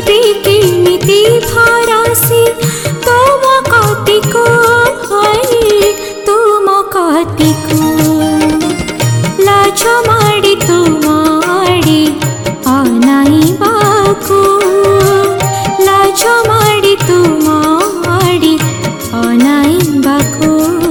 जीवी केमिति भरासी तुम कतिको है तुम कतिको लाज माड़ी तुम आड़ी अनाइबाको लाज माड़ी तुम आड़ी अनाइबाको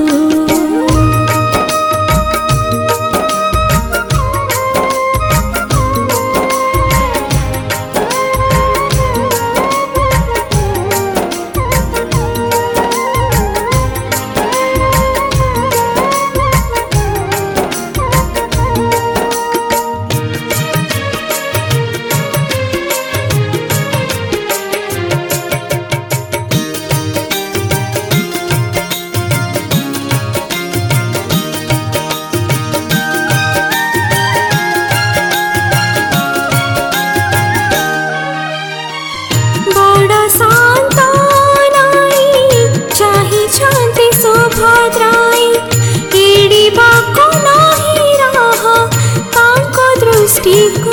सुभद्राई एड़ी बाको नाही रहा तांको दृष्टि को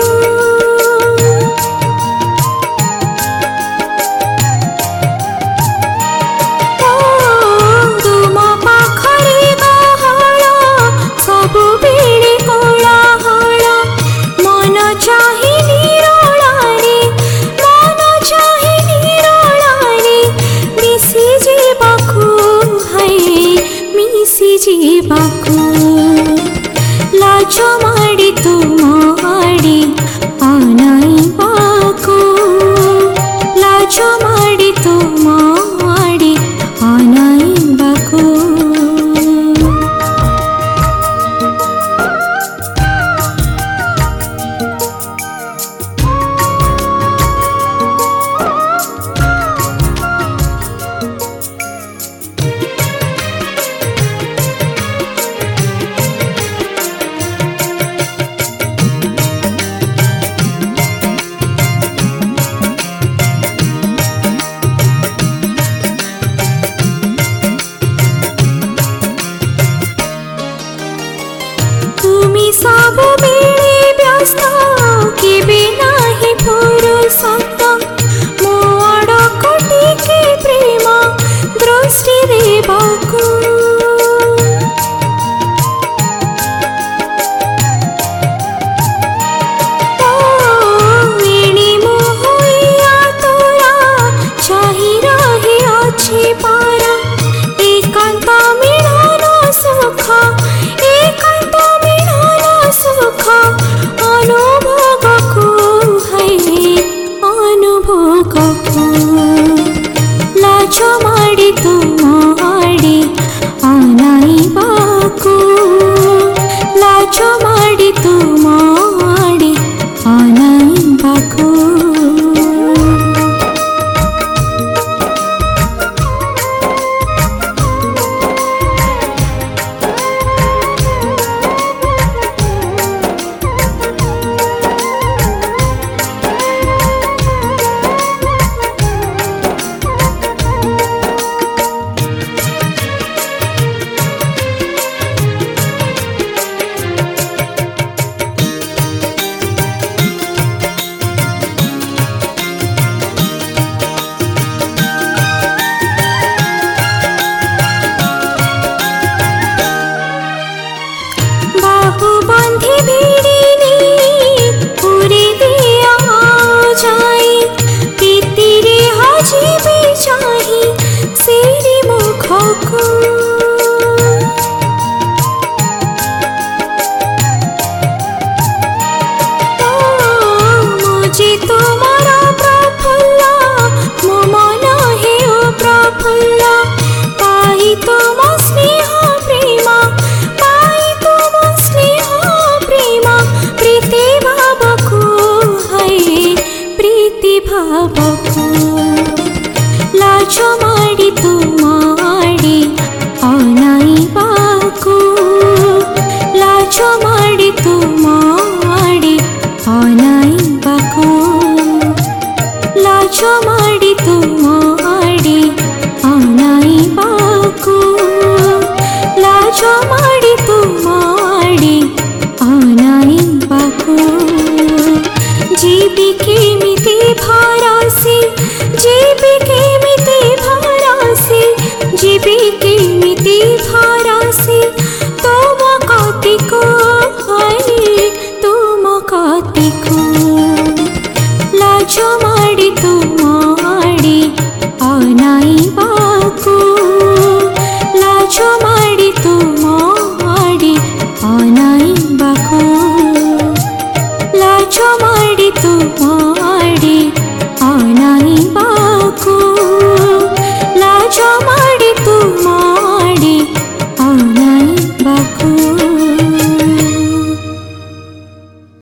तुम पाखरे गहळ सबु बेले कोलाहल मन चाहि निरोलारे मन चाहि निरोलारे मिसी जीवाको मिसी जीवाको लाज माड़ी तुम आड़ी अनाइबाको लाज माड़ी तुम आड़ी अनाइबाको सब बेले व्यस्त केबे नाही फुरसत मो आड़क टिके प्रेम दृष्टि देबाको एणी मोहइया तोरा चाहि रहे अच्छे पारा एकांत मिलन सुख एकांत सुख अनुभव को है अनुभव को लाज माड़ी तुम आड़ी अनाइबाको लाज माड़ी तुम आड़ी अनाइबाको बंधी भिड़िनी पूरी दिया जाई पीतिरे हजीबी चाही सेरी मुख को मुझे तुम्हारा प्रफुल्ल मो मन हे प्रफुल्ल पाई तुम स्नेह प्रेम पाई तुम स्नेह प्रेम प्रीति भावको है प्रीति भावको लाज माड़ी तुम आड़ी अनाइबाको लाज माड़ी तुम आड़ी अनाइबाको लाज माड़ी तुम आड़ी अनाइबाको लाज माड़ी तुम आड़ी अनाइबाको जीवी केमिति भरासी बाको लाजो